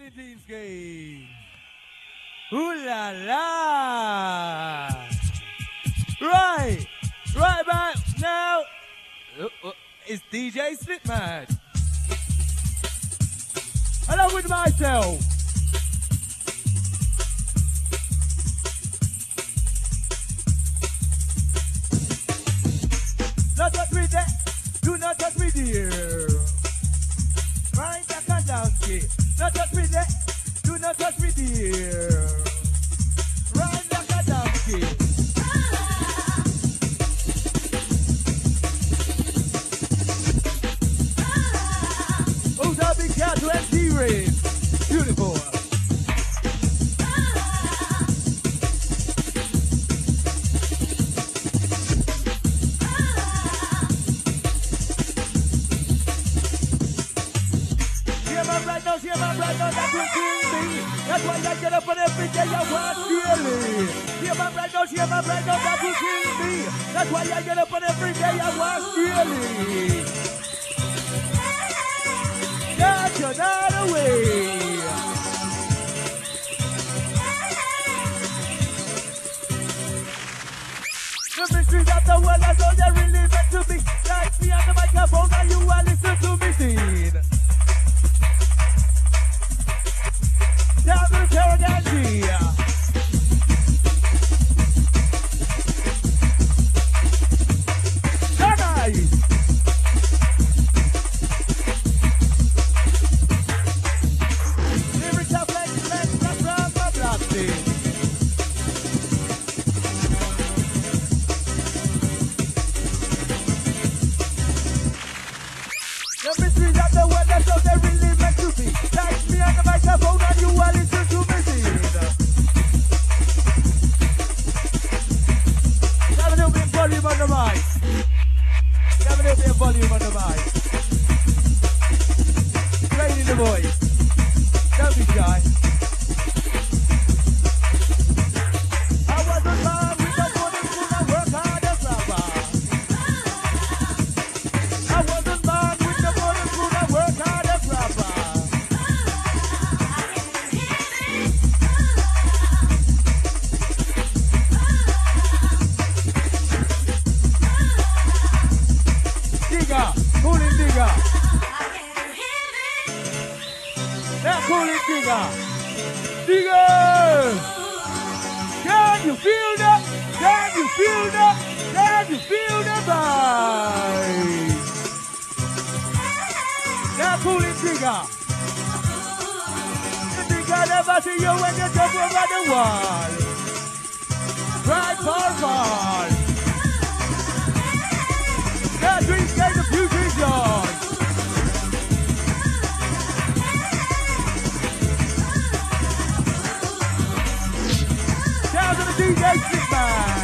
Litinsky. Ooh la la. Right back now. It's DJ Slipman. Along with myself. Not touch me there. Do not touch me there. Right back and down, kid. Not touch me there. Do not touch me there. Right back and down, kid. Who's that big cat to MC Rain? Beautiful. That's why I get up on every day I want really. Hear my brand out, that will kill me. That's why I get up on every day I want really. Got you not away. The mysteries of the world, I know they're really meant to be. Like me on the microphone, and you are listening to me sing. Down Carnegie. Nice. Lyrics are flex from the plastic. The mysteries of the world, that's how they really meant to be. Like me on the microphone, and you are listening to me sing. Have a little bit of volume on the mic. Have a little bit of volume on the mic. Training the voice. Don't be shy. I wasn't born with the money for my work hard as rapper. I wasn't born with the money for my work hard as rapper. Digger, cooling digger. That cooling digger. Digger! Can you feel that? Can you feel that? Can you feel the vibe? That cooling digger. The digger never see you when you jump over the wall. Right forward. That dream gave the future is yours. Down to the DJ Slipman.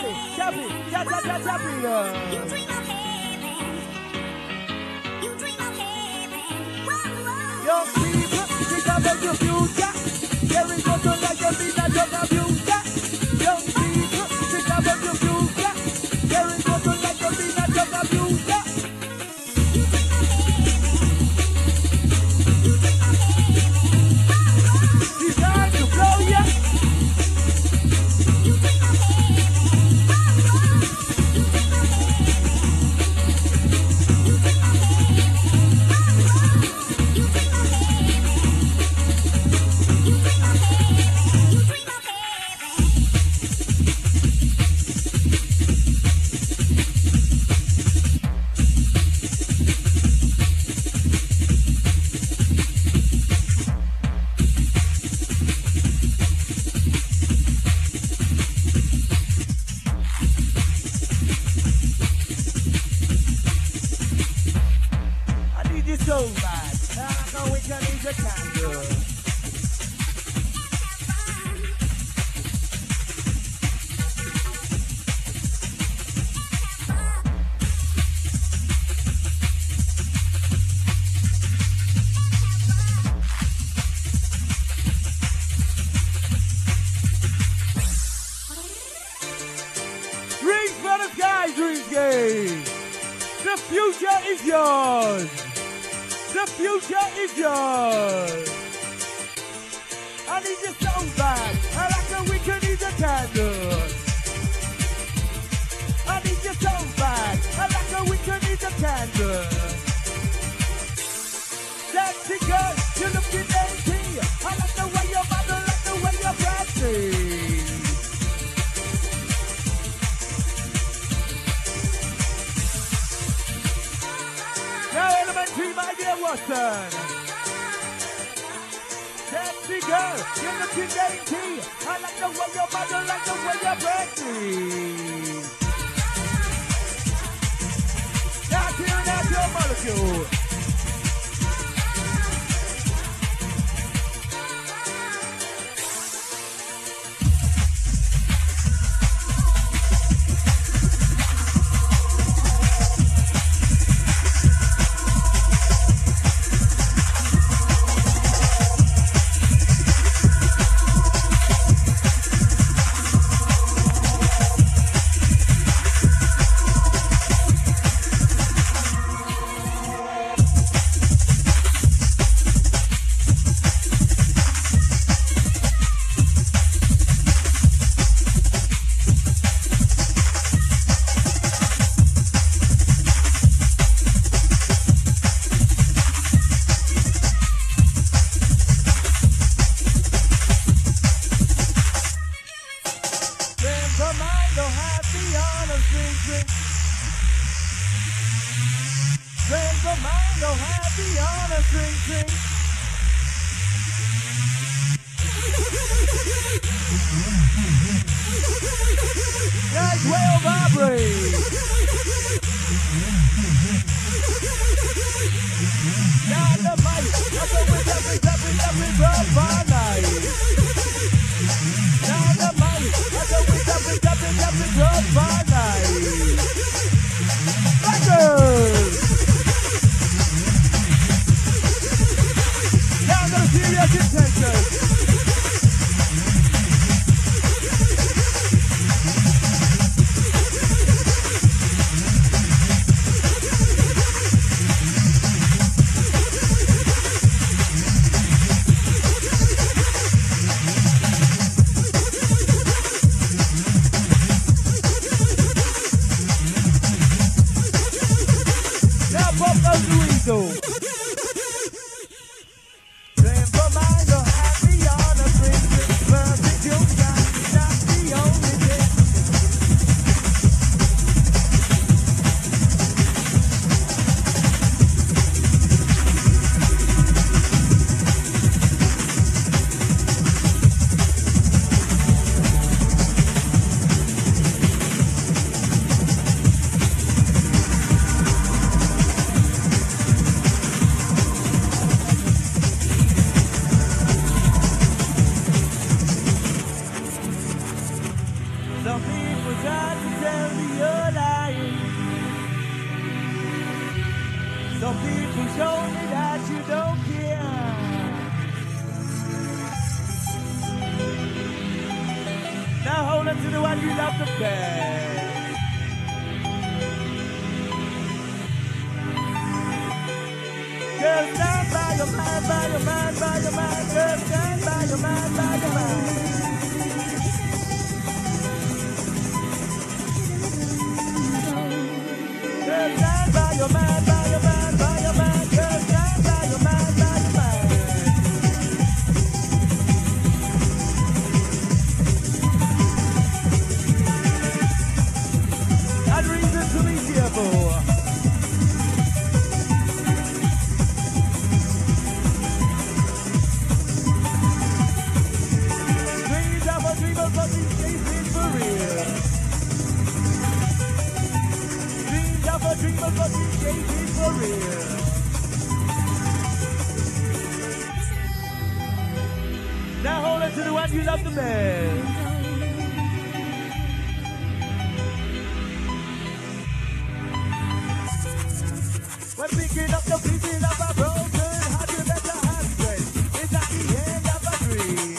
You dream of heaven. You dream of so bad. Like a wicked is a candle. The future is yours. The future is yours. I need you so bad. I like a wicked need a candle. I need you so bad. I like a wicked need a candle. Sexy girl, you looking dainty. I like the way your mother, like the way you're dancing. Now elementary, my dear Watson. Sexy girl, you're looking dainty. I like the way your mother, like the way you're dancing. Now tune out your molecule. man you love the best. When picking up the pieces of a broken heart, you better have strength. It's at the end of a dream.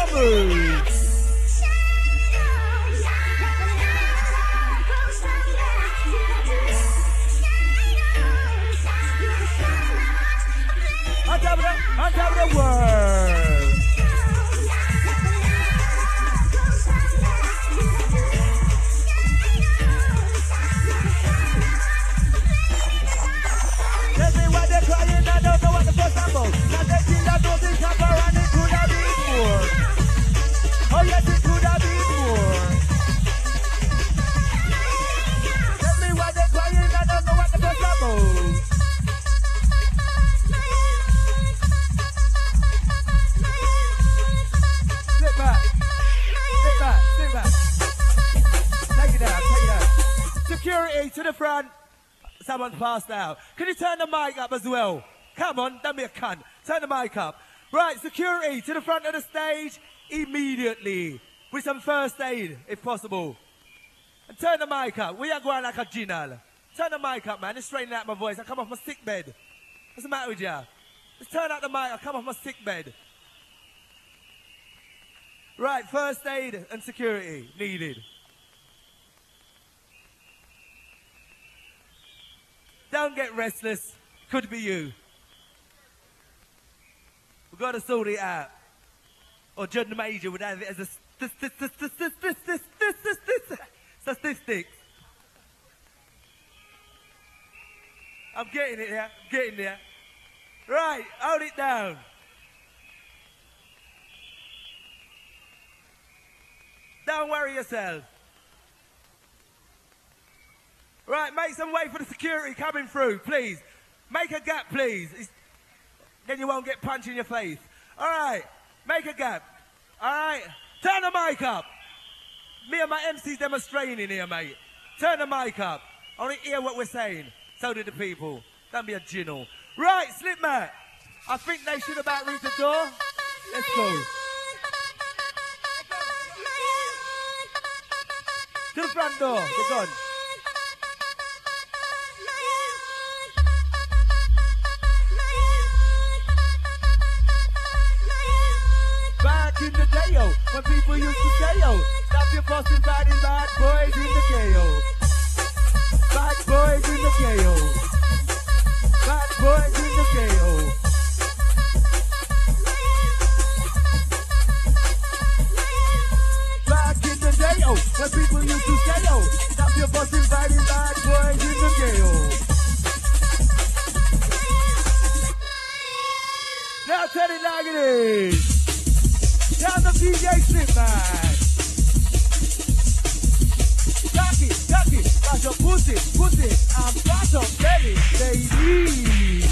move. On top of the world. Tell me what they're crying, I don't know what the fuss about. Now they feel that don't think I'm around, it could have been more. Oh yes, it could have been more. Tell me what they're crying, I don't know what the fuss about. Sit back. Take it out. Security to the front. Someone passed out. Can you turn the mic up as well? Come on, don't be a cunt. Turn the mic up. Right, security to the front of the stage immediately. With some first aid, if possible. And turn the mic up. We are going like a ginal. Turn the mic up, man. It's straightening out my voice. I come off my sick bed. What's the matter with you? Just turn out the mic. I come off my sick bed. Right, first aid and security needed. Don't get restless. Could be you. We've got to sort it out. Or John the Major would have it as a statistics. I'm getting it here. I'm getting there. Right, hold it down. Don't worry yourself. Right, make some way for the security coming through, please. Make a gap, please. Then you won't get punched in your face. All right, make a gap. All right, turn the mic up. Me and my MCs demonstrating here, mate. Turn the mic up. I want to hear what we're saying. So do the people. Don't be a ginnel. Right, Slipmat. I think they should about reach the door. Let's go. To the front door. They're gone. Back in the day, yo, when people used to say, yo, stop your fussing, fighting bad boys in the jail. Bad boys in the jail. Bad boys in the jail. Back in the day, yo, when people used to say, yo, stop your fussing, fighting bad boys in the jail. Now tell it like it is. Down the DJ Slipmat. Cocky, got your pussy, I'm got your belly, baby.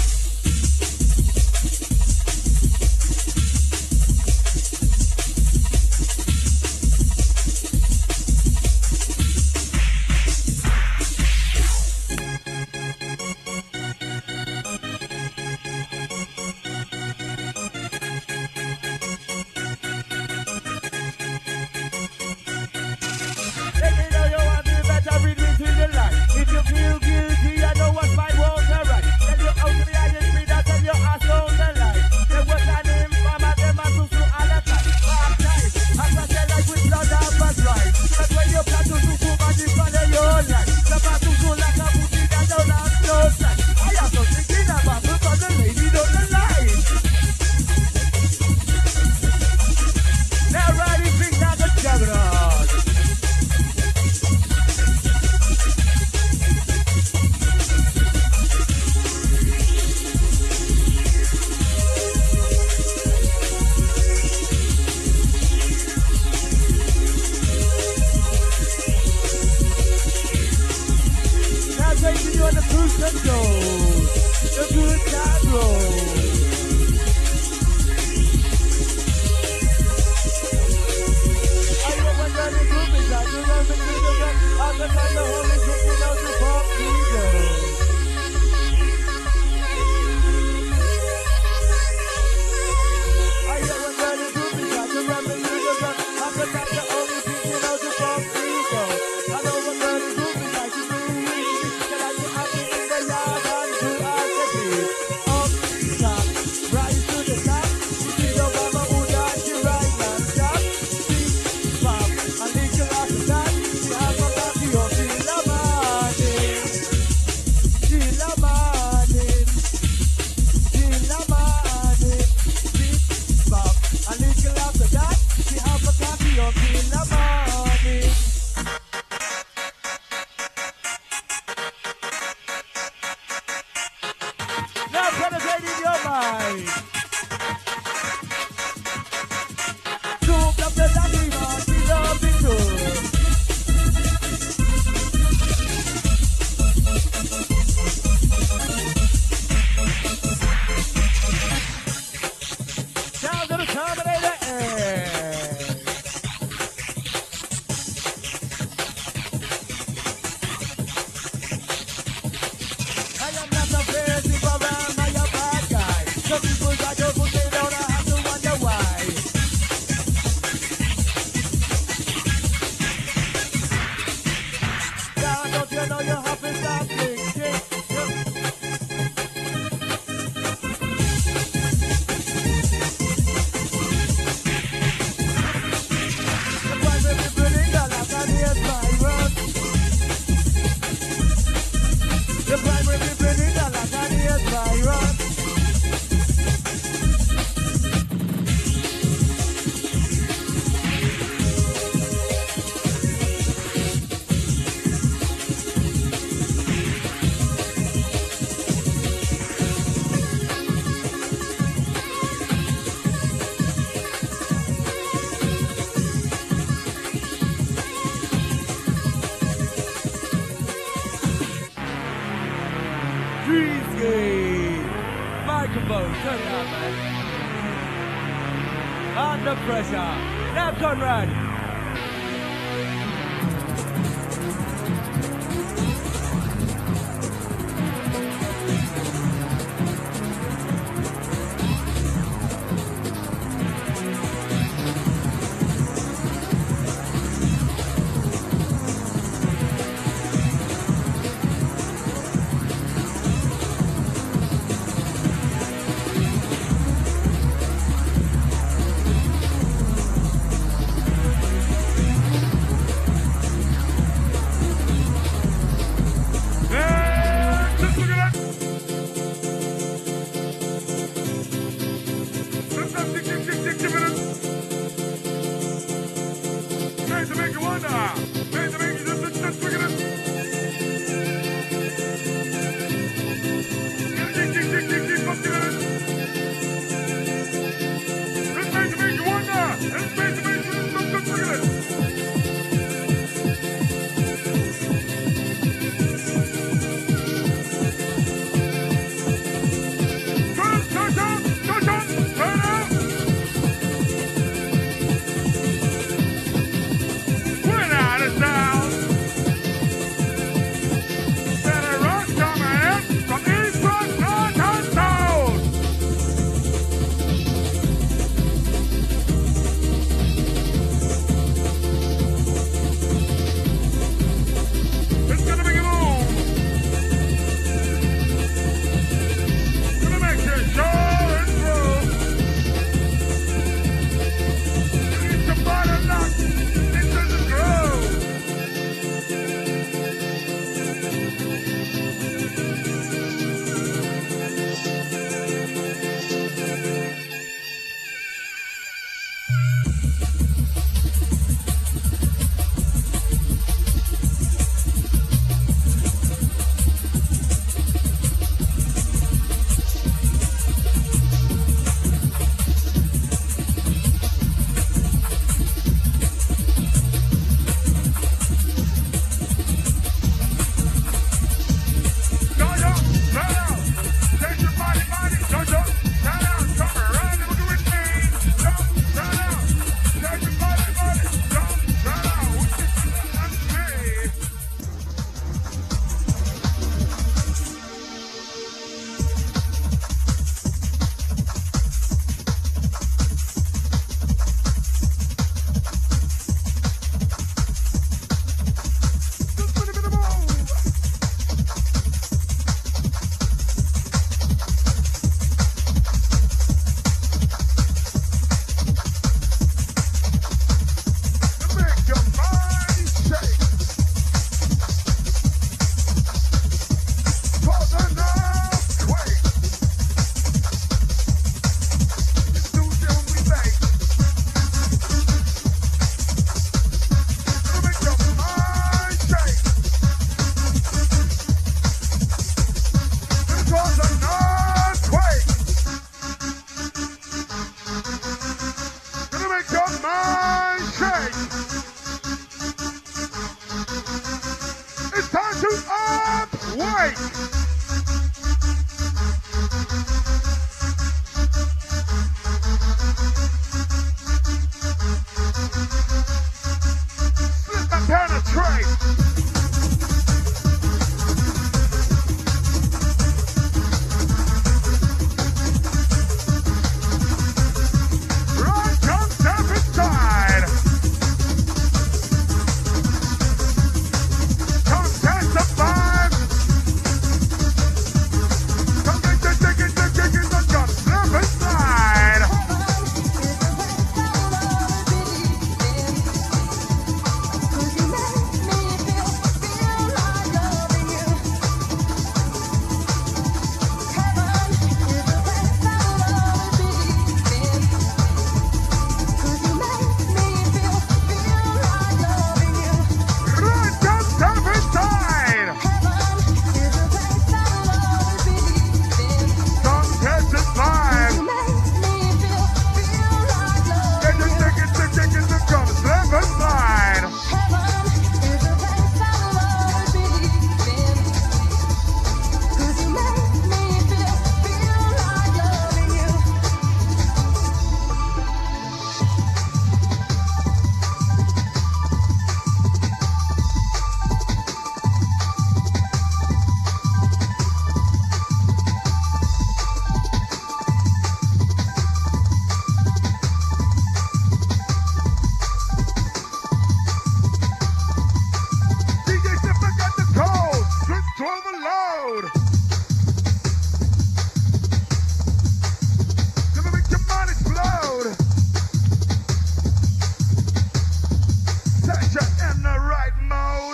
you know you have to start thinking. The primary building, the last and the virus. The primary building, the last and the virus. Microphone, turn it up, man. Under pressure. Now, Conrad.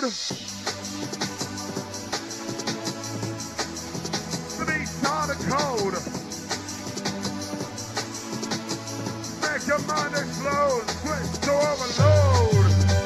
The beats are the code. Make your mind explode. Switch to overload.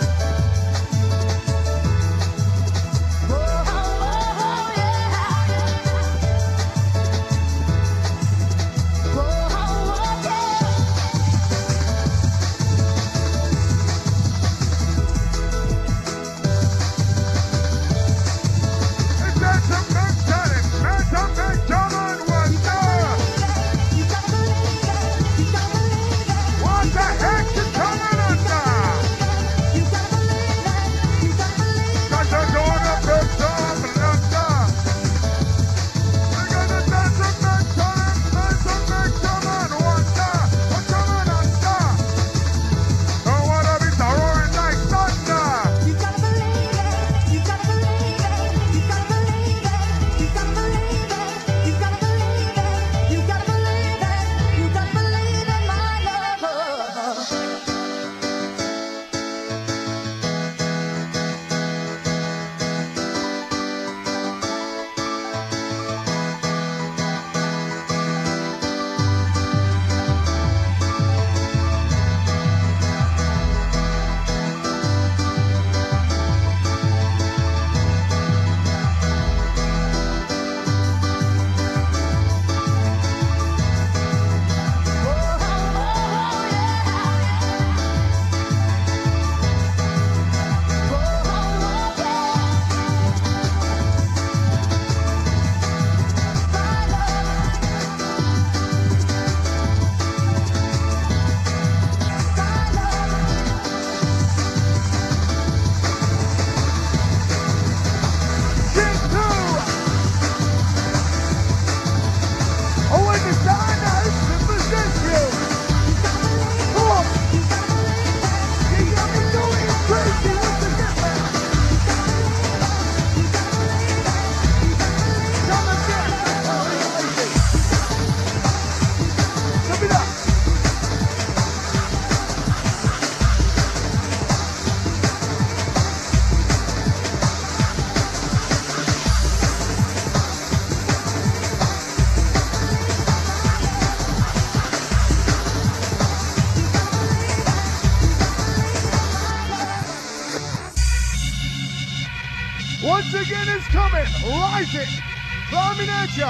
Once again it's coming, rising, climbing at ya,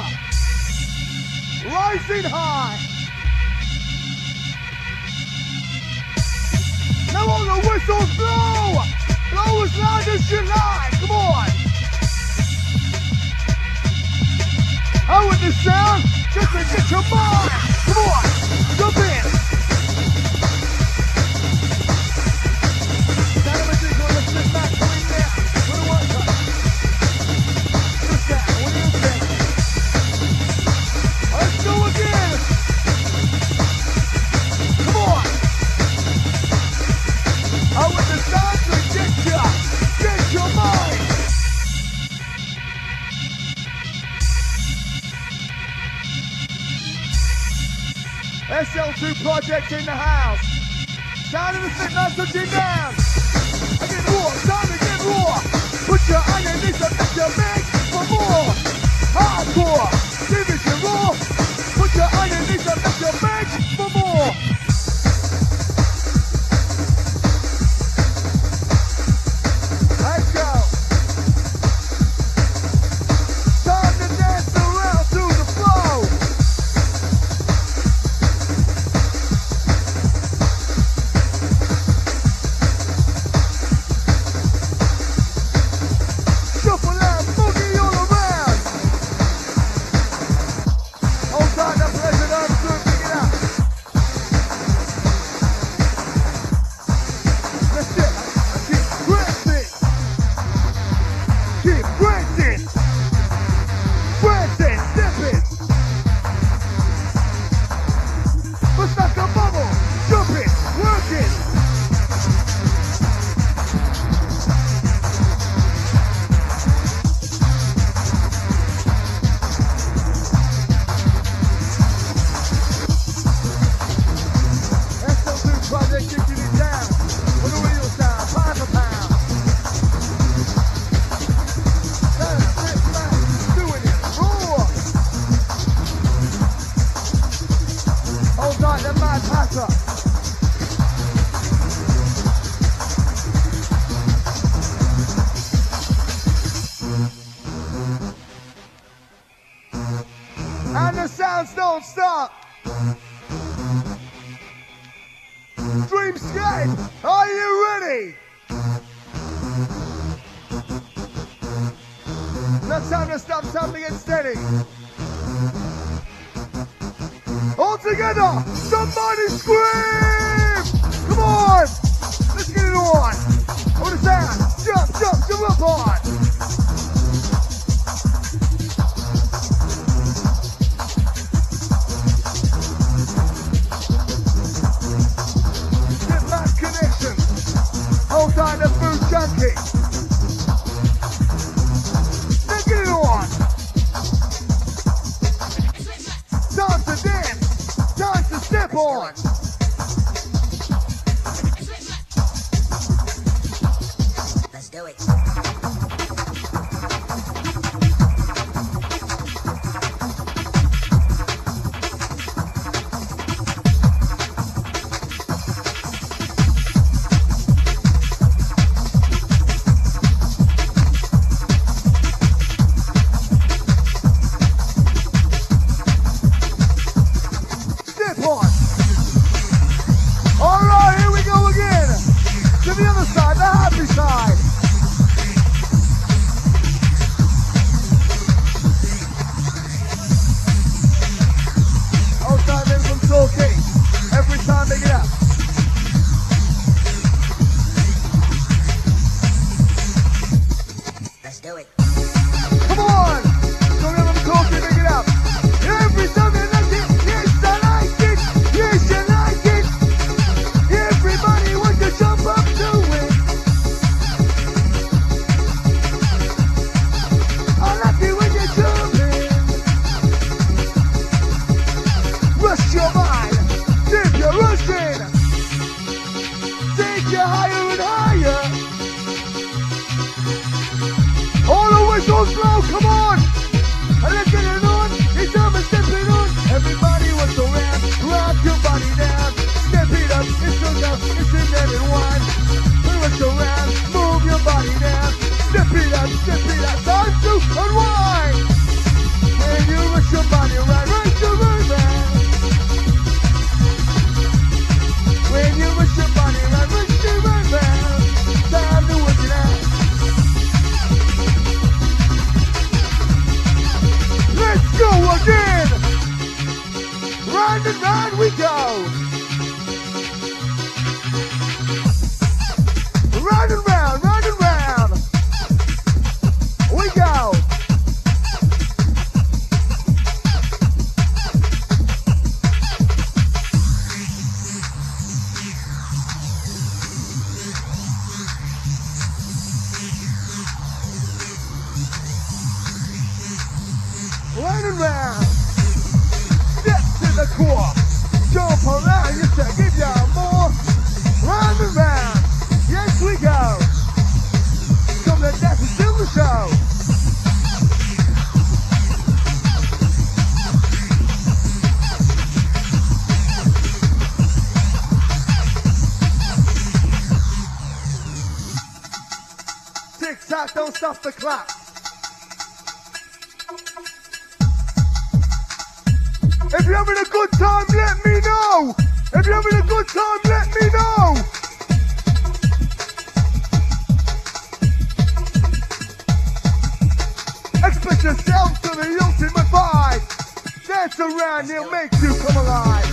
rising high. Now on the whistle blow, blow as loud as you like, come on. I want the sound, just to get your mind, come on, jump in. SL2 Project in the house. Sound of the Slipknot touching down. Again raw, time to get raw. Put your iron knees up, make your big for more. Hardcore, division raw. Put your iron knees up, make your big for more. Let's go. Time to dance around to the flow. don't stop. Dreamscape, are you ready? No time to stop, time to get steady. All together, somebody scream! Come on! Let's get it on! Hold it down! Jump, jump, jump up on! Get back connection! Hold on the food junkie! Let's get it on! Time to dance! Time to step on! Let's do it. Step on! Alright, here we go again! To the other side, the happy side! Outside then from talking. Every time they get up. Let's do it. Come on! Don't let them talking, they get up. Every time they like it, yes I like it, yes I like it. Everybody wants to jump up to it. I like it when you're jumping. Rush your mind, dip your rushing. Take you higher and higher. All the whistles blow, come on! And let's get it on, it's time to step it on. Everybody wants to round, rock your body down. Step it up, it's so down, it's in there and wine. Rush around, move your body down. Step it up, time to unwind. When you rush your body around, rush your body round. When you rush your body around, rush your body round. Time to work it out. Let's go again! Round and round we go! Round and round, round and round! We go! Round and round. Step to the core. Jump around, you should give you more. Round and round. Yes, we go. Come to dance and still the show. Tick tock, don't stop the clock. If you're having a good time, let me know. If you're having a good time, let me know. Express yourself to the ultimate vibe. Dance around, it'll make you come alive.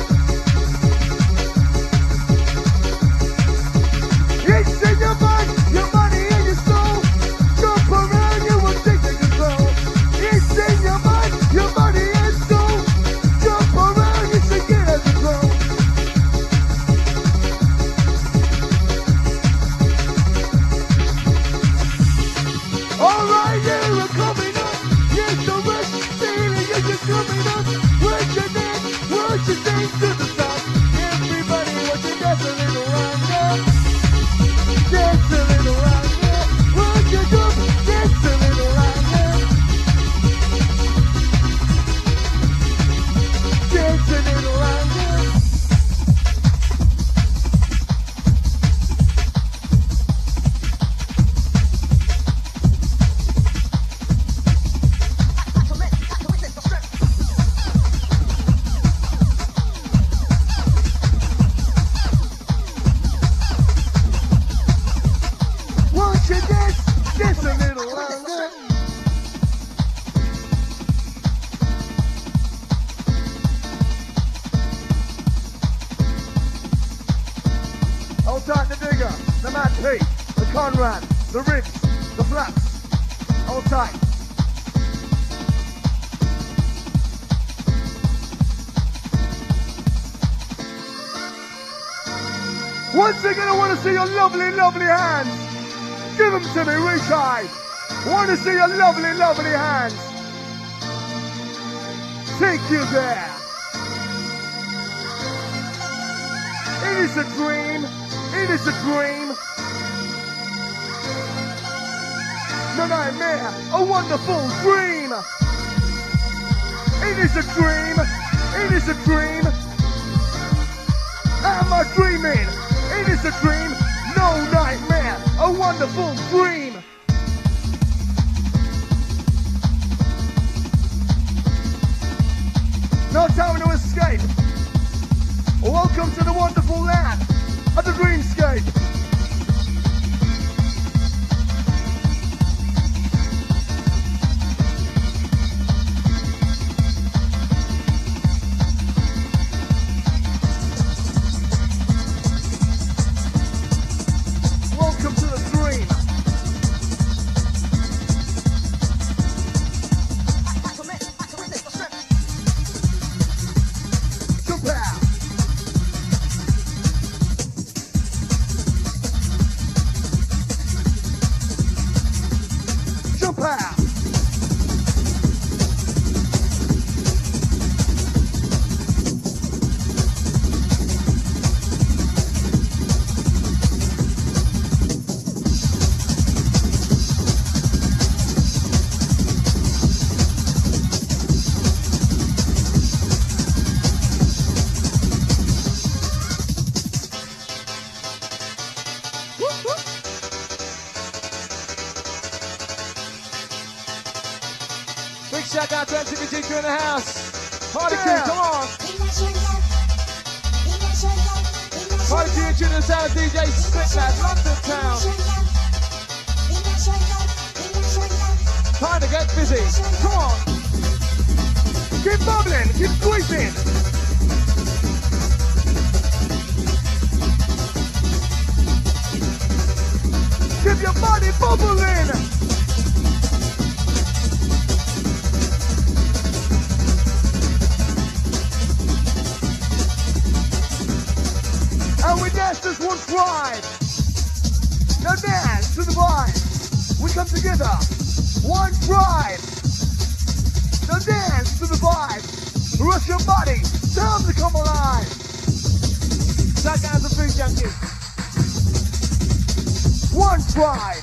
It's in your mind, your body and your soul. Jump around, you will take the control. It's in your mind, your body and soul. Jump around, you should get as a grow. Alright, you're coming up. Yes, the rush, feeling you're just coming up. Where's your dance? Where's your dance? Pete, the Conrad, the ribs, the flaps. Hold tight. Once again, I want to see your lovely, lovely hands. Give them to me, reach high. I want to see your lovely, lovely hands. Take you there. It is a dream. It is a dream. No nightmare, a wonderful dream. It is a dream. It is a dream. Am I dreaming? It is a dream. No nightmare, a wonderful dream. No time to escape. Welcome to the wonderful land of the dreamscape. Welcome to the dream. Jump out. Jump out. Big shout out to MTV in the house. Party crew, Yeah. come on. Party crew in the sound, DJ Slitlad, London town. Time to get busy. Come on. Keep bubbling, keep squeezing. Keep your body bubbling. And we dance this one pride. Now dance to the vibe. We come together. One pride. Now dance to the vibe. Rush your body. Time to come alive. Shout out to Food Junkie. One pride.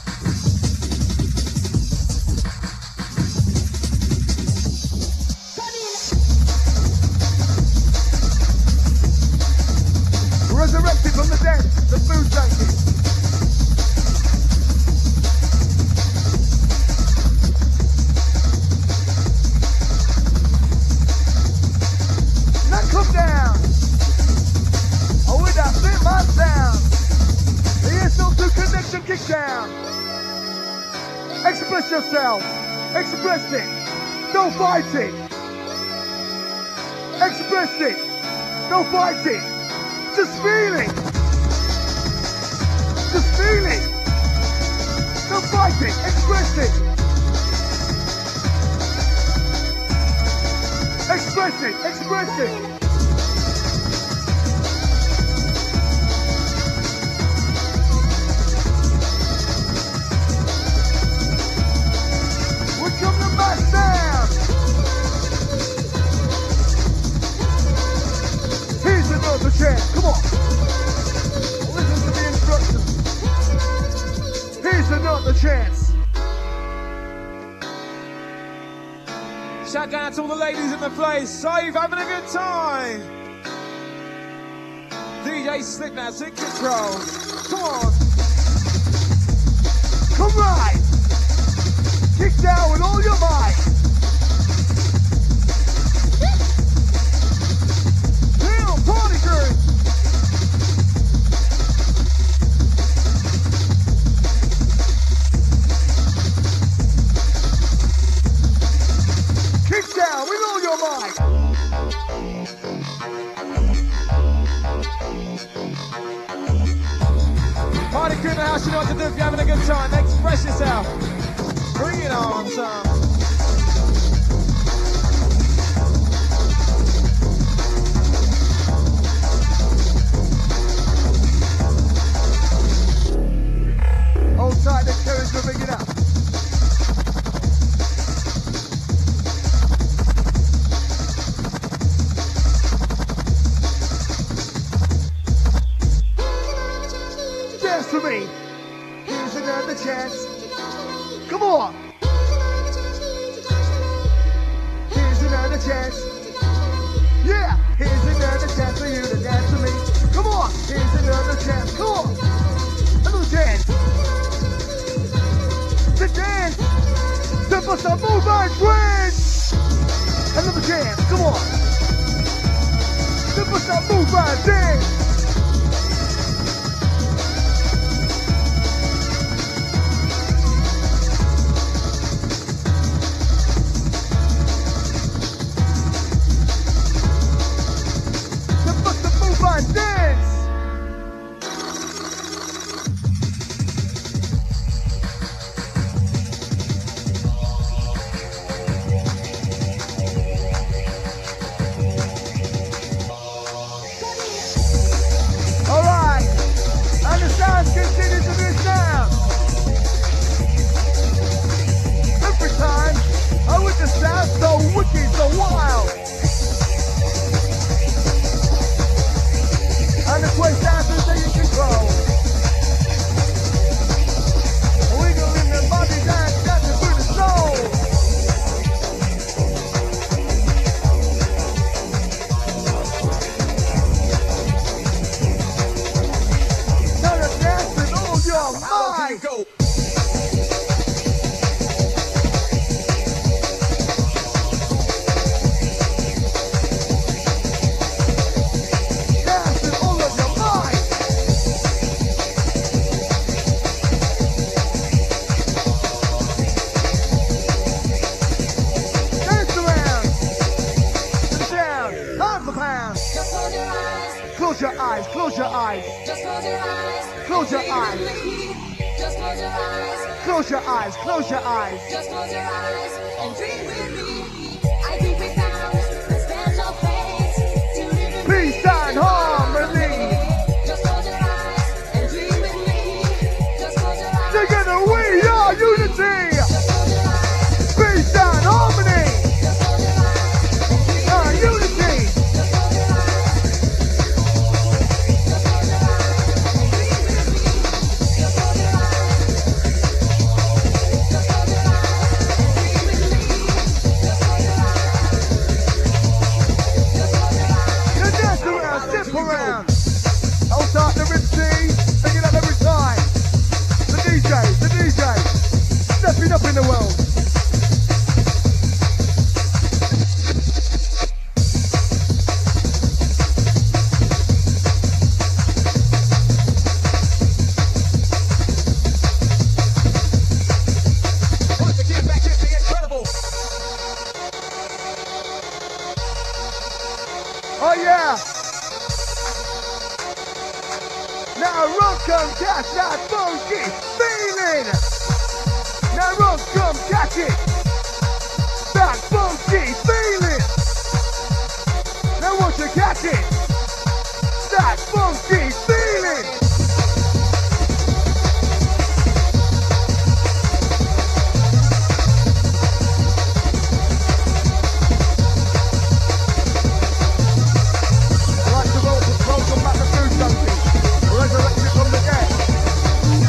Resurrected from the dead, the Food Junkie. Now come down. Oh, with that fit my sound. The SL2 connection kick down. Express yourself. Express it. Don't fight it. Express it. Don't fight it. Just feel it. Just feel it. Don't fight it. Express it. Express it. Express it. We'll come to my sound. Here's another chance. Come on. Listen to the instructions. Here's another chance. Shout out to all the ladies in the place. Safe, having a good time. DJ Slitlad, in control. Come on. Come right. Kick down with all your might. Feel party crew. Kick down with all your might. Party crew in the the house, you know what to do if you're having a good time. Express yourself. Bring it on, son. Hold tight, the carriage will bring it up. Dance for me. Here's another chance. Come on. Here's another chance. Yeah, here's another chance for you to dance with me. Come on. Here's another chance. Come on. Another chance. To dance. To bust a move and twist. Another chance. Come on. To bust a move and dance. Close your eyes, close your eyes. Just close your eyes. Close your eyes. Just close your eyes. Close your eyes, close your eyes. Just close your eyes and dream with me. I think we found a special place to live in Peace and harmony. Just close your eyes and dream with me. Just close your eyes. Together we are unity. Just close your eyes. Peace and harmony. Just close your eyes. Our unity. Just close your eyes. Just close your eyes and dream with me. Just close your eyes. Just close your eyes and dream with me. Just close your eyes. Just close your eyes. You dance around, step around. I'll start the MC, pick it up every time. The DJ, stepping up in the world. Once again, back at the incredible. Oh yeah! Now run, come catch that funky feeling! Now run, come catch it! That funky feeling! Now won't you catch it? That funky feeling! Like the road to welcome back to do something. Resurrected from the dead.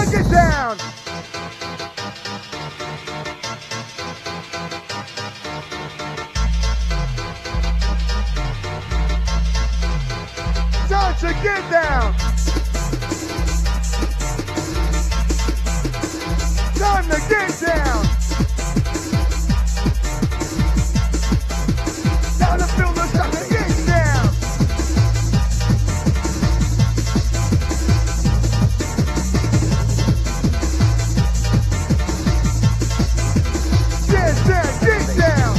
get down. Time to get down. Time to get down. Time to feel the time to get down. Get down, get down.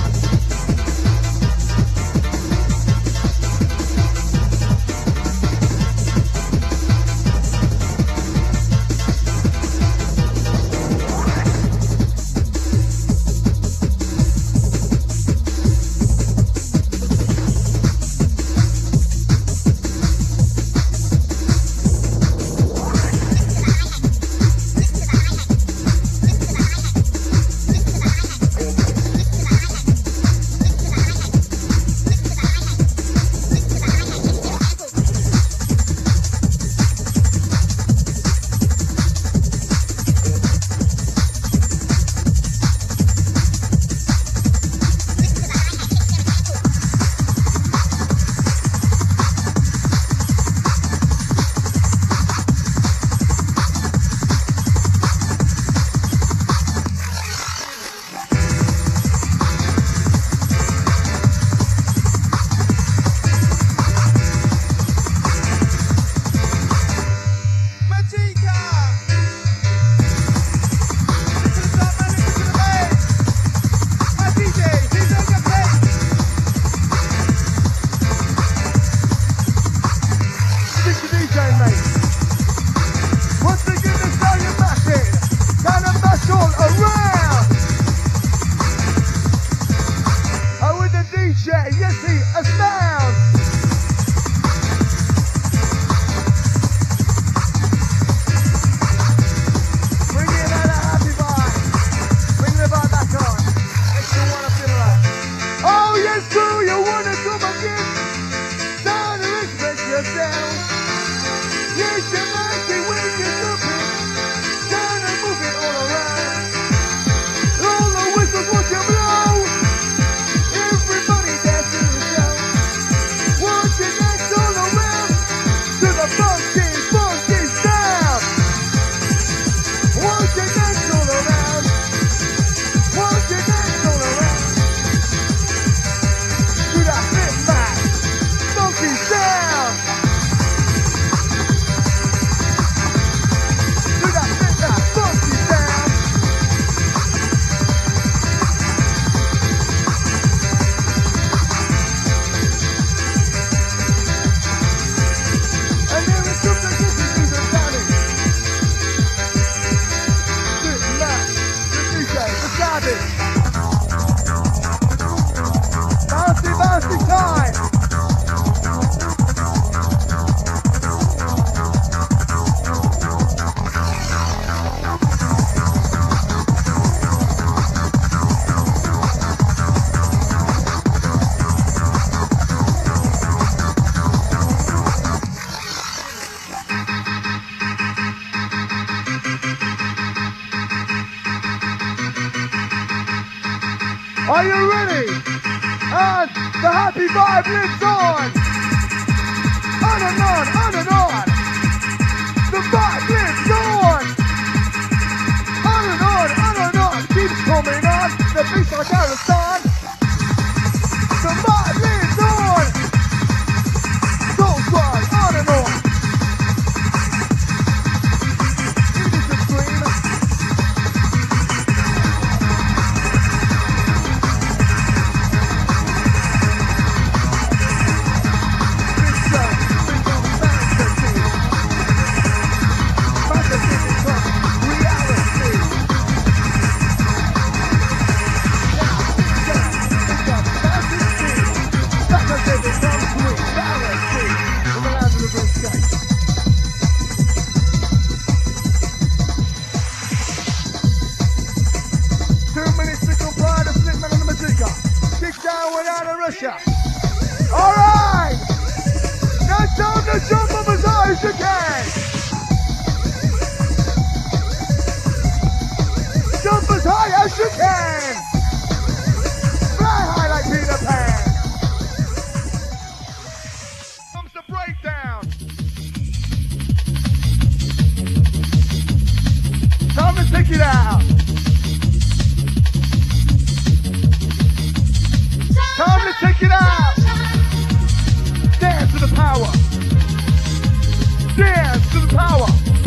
Are you ready? And the happy vibe lives on. On and on, on and on. The vibe lives on. On and on, keeps coming on. The beats like Ariston. The vibe lives on. Goes on and on. It is a scream. Alright! Now time to jump up as high as you can! can. Fly high like Peter Pan. Comes the breakdown. Time to take it out. Time to take it out. Dance to the power. Dance to the power.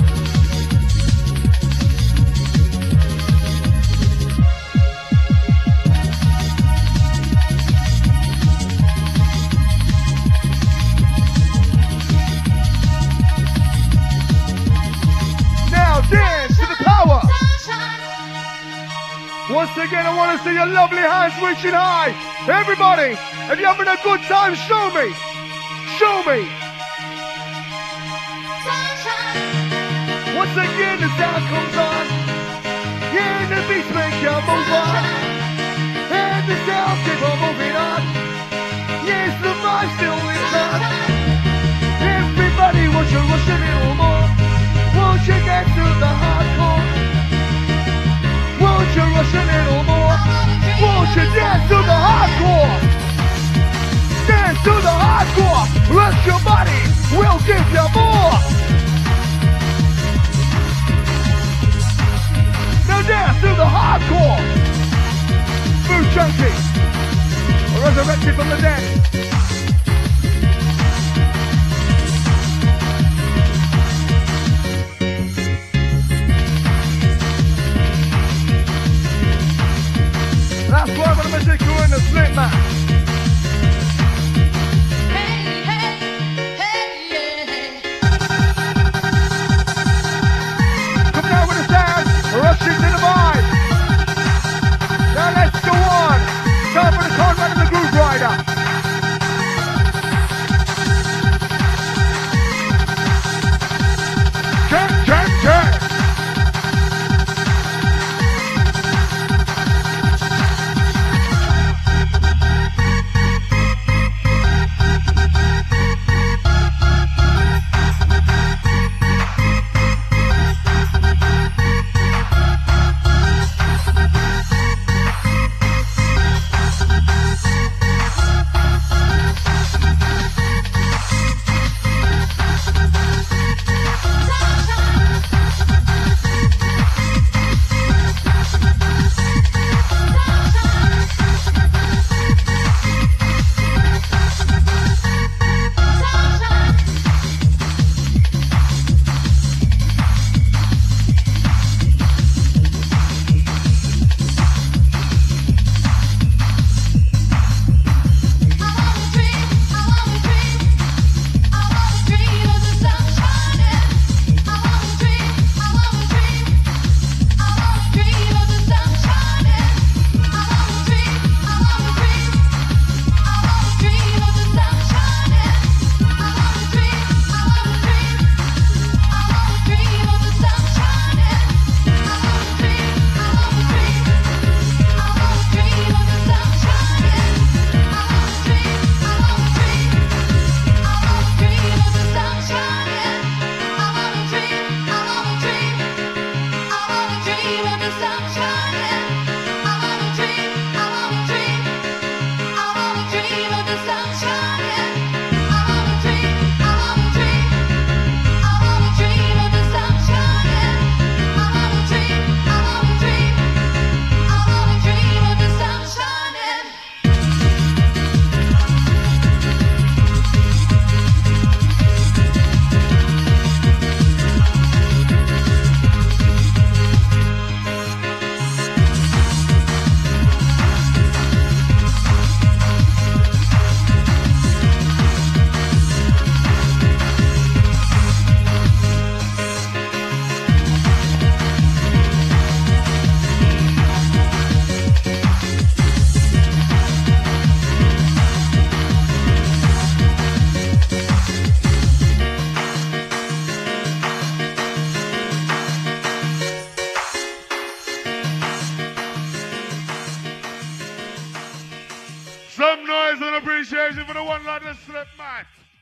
Now dance to the power. Once again, I want to see your lovely hands reaching high. Everybody, if you're having a good time, show me. Show me. Once again, the sound comes on. Yeah, the beats make you move on. And the sound keep on moving on. Yes, the vibe still lives on. Everybody, won't you rush a little more? Won't you get to the hardcore? Won't you rush a little more? Won't you dance to the hardcore? Dance to the hardcore. Rock your body. We'll give you more. Now dance to the hardcore. Food junkie. Resurrected from the dead. That's why I'm gonna take you in the split match. Come down with the sound, rushing to the vibe. Now let's go on. Time for the Conrad and the Groove Rider. Check, check, check. Some noise and appreciation for the one like the slip mat.